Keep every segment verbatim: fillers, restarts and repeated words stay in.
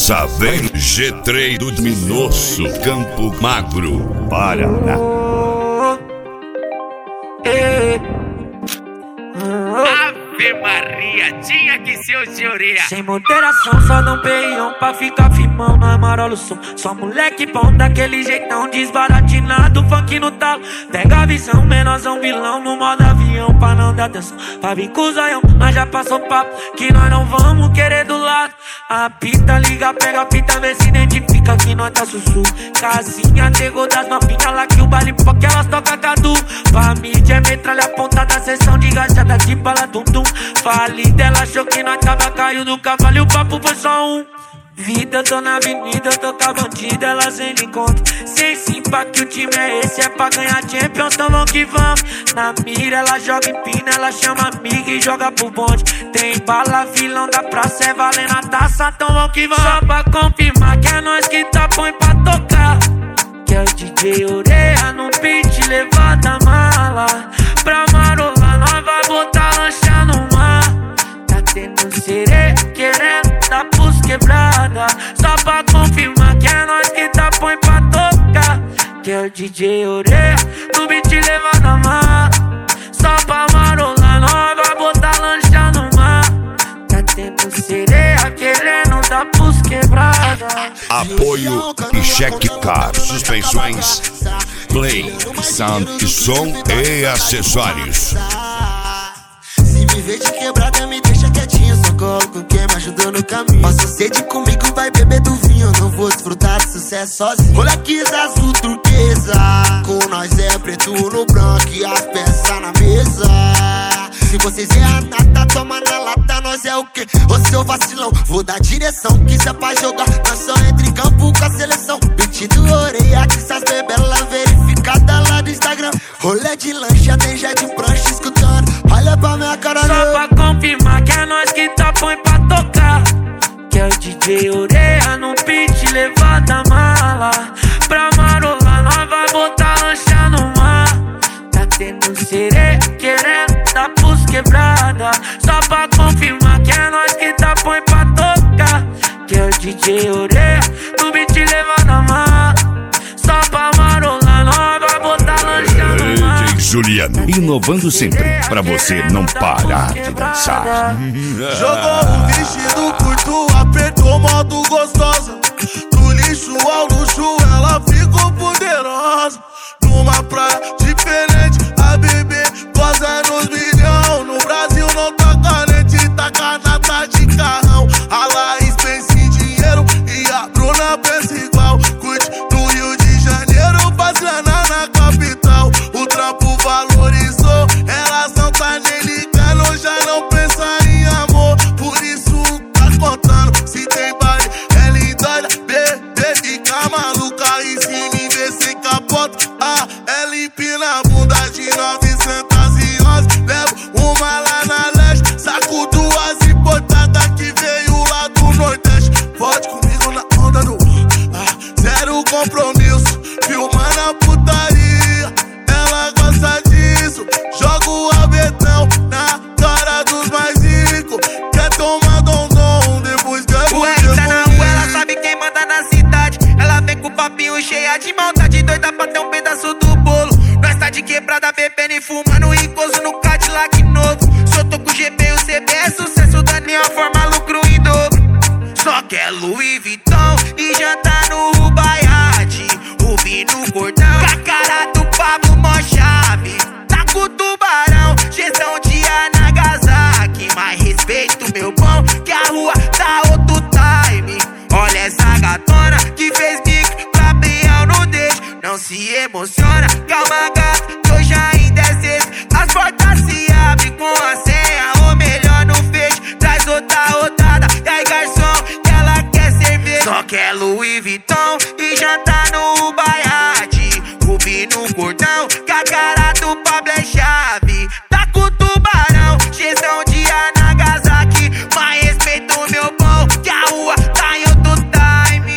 dança vem G três do Minosso, Campo Magro, Paraná. Ave Maria, tinha que ser o senhoria. Sem moderação, só dá um peião pra ficar firmão no amarelo som. Só moleque bom daquele jeitão desbaratinado, funk no talo. Pega a visão, menorzão vilão no modo avião pra não dar atenção. Pra vir com o zoião, nós já passou papo que nós não vamos querer do lado. A pita liga, pega a pita, vê se identifica que nós tá sussu. Casinha, nego das novinhas lá que o baile porque elas tocam cadu. Pra mídia é metralha apontada, sessão de gachada de bala tum tum. Falei dela, achou que nós tava caindo do cavalo e o papo foi só um. Vida, eu tô na avenida, eu tô com a bandida, ela sem encontro. Sem simpa que o time é esse, é pra ganhar Champions, tão vamos que vamos. Na mira, ela joga empina, ela chama amiga e joga pro bonde. Tem bala, vilão da praça, é valendo a taça, tão vamos que vamos. Só pra confirmar que é nós que tá põe pra tocar. Que é o D J Oreia no beat, levanta a mala. Pra marolar, nós vai botar lancha no mar. Tá tendo sereia, querendo dar pros quebrada. Só pra confirmar que é nós que tá põe pra tocar. Que é o D J Oreia no beat, levanta a mala. Só pra marolar, nós vai botar lancha no mar. Tá tendo sereia, querendo dar pros quebrada. Apoio e cheque car, suspensões, play, sound e som e acessórios. Se me vê de quebrada, me deixa quietinho. Só coloco quem me ajudou no caminho. Passa sede comigo, vai beber do vinho. Não vou desfrutar de sucesso sozinho. Olha que azul turquesa, com nós é preto no branco e as peças na mesa. Se vocês é a nata, toma na lata, nós é o quê? Ô seu vacilão, vou dar direção. Que se é pra jogar, nós só entra em campo com a seleção. Beat do Oreia, que essas bebelas verificada lá do Instagram. Rolê de lancha, tem já de prancha escutando. Olha pra minha cara, só meu. Pra confirmar que é nós que tá põe pra tocar. Que é o D J Oreia no beat, levanta a mala. Pra marolar, nós vai botar lancha no mar. Tá tendo sereia, querendo dar pros quebrada. Só pra confirmar que é nós que tá põe pra tocar. Que é o D J Oreia no beat, levanta a mala. Só pra marolar, nós vai botar lancha no mar. D J Juliano, inovando sempre pra você não parar de dançar. Jogou o vestido curto, apertou modo gostosa. Do lixo ao luxo, ela ficou poderosa. Numa praia diferente, a bebê goza nos milhão. No Brasil não tá carente, tá canata de carrão. A Laís pensa em dinheiro e a Bruna pensa igual. Curte no Rio de Janeiro, faz grana na capital. O trampo valorizou, elas não tá nem ligando. Já não pensa em amor, por isso tá contando. Se tem baile, ela endoida, bebê fica maluca. E se me vê sem capota, ah, ela empina a bunda de novecentos e onze. Levo uma lá na leste, saco duas importadas que veio lá do Nordeste. Pode comigo na onda do ah, zero compromisso, filmando a putaria. Ela gosta disso, joga o abetão na cara dos mais ricos. Quer tomar dom-dom, depois quer o R tá na rua, ela sabe quem manda na cidade. Ela vem com o papinho cheia de maldade, doida pra ter um pedaço do bolo. Nós tá de quebrada, bebendo e fumando e gozo no Cadillac novo. Se eu tô com o G B e o C B é sucesso, Daniel forma lucro em dobro. Só quer Louis Vuitton e jantar no Rubaiade. Rubi no cordão, com a cara do Pablo Mó Chave. Tá com o tubarão, gestão de Nagasaki. Mais respeito, meu bom, que a rua tá outro time. Olha essa gatona que fez bico pra Biel no deixo. Não se emociona, calma gata, que hoje ainda é sexta. As portas se abrem com a senha, ou melhor no fecho. Traz outra rodada, e aí garçom, que ela quer cerveja. Só quer Louis Vuitton e jantar no Ubaiade. Rubi no cordão, que a cara do Pablo é chave. Tá com o tubarão, gestão de Nagasaki. Mais respeito, meu bom, que a rua tá em outro time.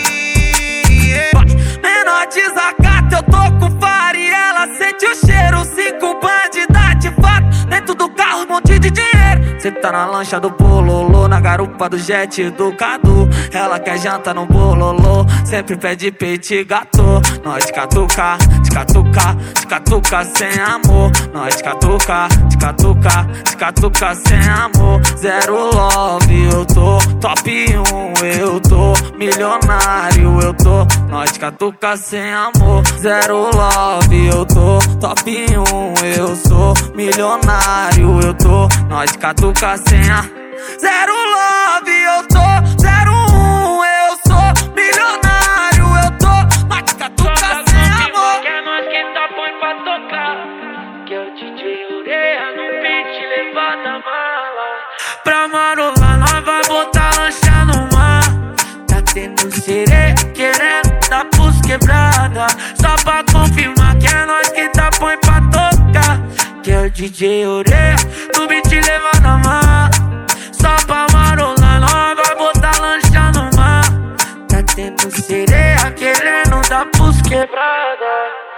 Menor desacata, eu tô com fara e ela sente o cheiro. Cinco bandida de fato, dentro do carro um monte de dinheiro. Cê tá na lancha do bololô, na garupa do jet do Cadu. Ela quer janta no bololô, sempre pede peito gato. Nós de catuca, de catuca, de catuca sem amor. Nós de catuca, de catuca, de catuca sem amor. Zero love, eu tô top um, eu tô milionário, eu tô. Nós de catuca sem amor. Zero love, eu tô top um, eu sou milionário, eu tô. Nós de catuca sem a zero love, eu tô zero um, eu sou milionário, eu tô. Nós de catuca sem amor. Que é nós que tá põe pra tocar, que é o D J Ureia no beat, levada mala. Pra marolar nós vai botar lancha no mar. Tá tendo sereia querendo dar pros quebrada. Só pra confirmar que é nós que tá põe pra tocar, que é o D J Ureia no beat, levada mala. Só pra marolar nós vai botar lancha no mar. Tá tendo sereia querendo dar pros quebrada.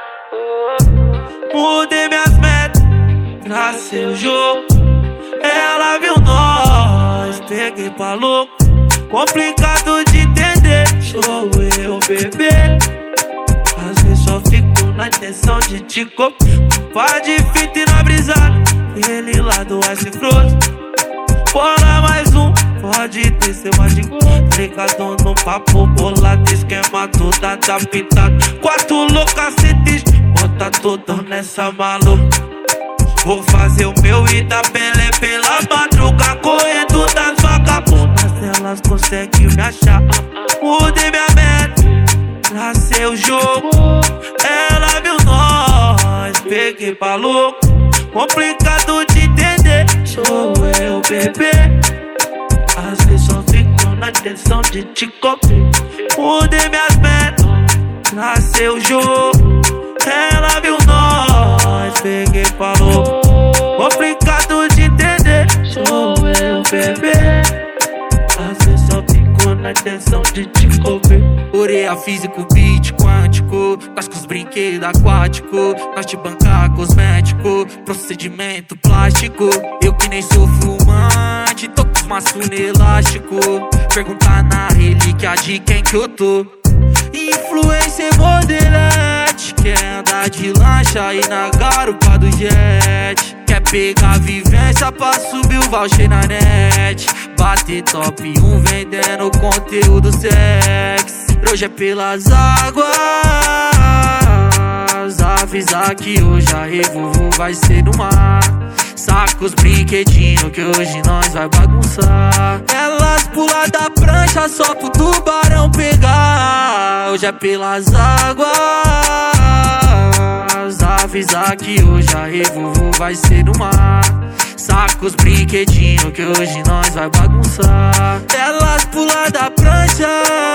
Mudei minhas metas pra ser o jogo. Ela viu nós, peguei pra louco. Complicado de entender, sou eu, bebê. Às vezes só fico na intenção de te copiar. Pá de fita e na brisada, ele lá do Ice Frozen. Bora mais um, pode ter seu mais de Brigadão no papo bolado, esquema toda da pintada. Quatro loucacetes, bota toda nessa maluca. Vou fazer o meu e dar Pelé pela madruga, correndo das vagabundas, elas conseguem me achar. Mudei minha meta pra ser o jogo. Ela viu nós, peguei pra louco. Complicado de entender, sou eu, bebê. Às vezes só fico na intenção de te copiar. Mudei minhas metas pra ser o jogo. Ela viu nós, peguei pra louco. Complicado de entender, sou eu, bebê. Às vezes só fico na intenção de te copiar. Ureia físico, beat quântico, nós com os brinquedos aquáticos. Nós te bancar cosmético, procedimento plástico. Eu que nem sou fumante, tô com os maços no elástico. Perguntar na relíquia de quem que eu tô. Influencer modelete, quer andar de lancha e na garupa do jet. Quer pegar vivência pra subir o voucher na net. Bater top um vendendo conteúdo sexy. Hoje é pelas águas, avisar que hoje a revolvo vai ser no mar. Saca os brinquedinhos que hoje nós vai bagunçar. Elas pulam da prancha só pro tubarão pegar. Hoje é pelas águas, avisar que hoje a revolvo vai ser no mar. Saca os brinquedinhos que hoje nós vai bagunçar. Elas pulam da prancha,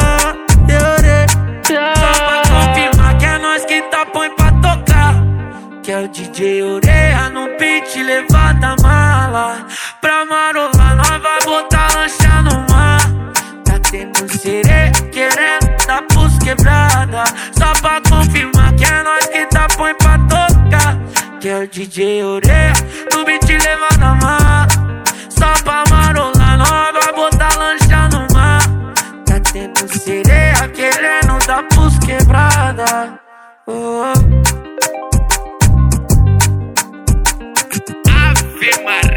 só pra confirmar que é nós que tá põe pra tocar, que é o D J Ureia no beat, levada mala. Pra marolar nós vai botar lancha no mar. Tá tendo sereia querendo dar pros quebrada. Só pra confirmar que é nós que tá põe pra tocar, que é o D J Ureia no beat, levada mala. Só pra marolar nós vai botar lancha no mar. Tá tendo sereia querendo dar pros quebrada. Oh. Ave Maria.